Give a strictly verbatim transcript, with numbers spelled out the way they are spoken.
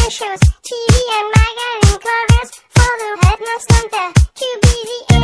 shows, T V and magazine covers, for the headlines don't dare, too busy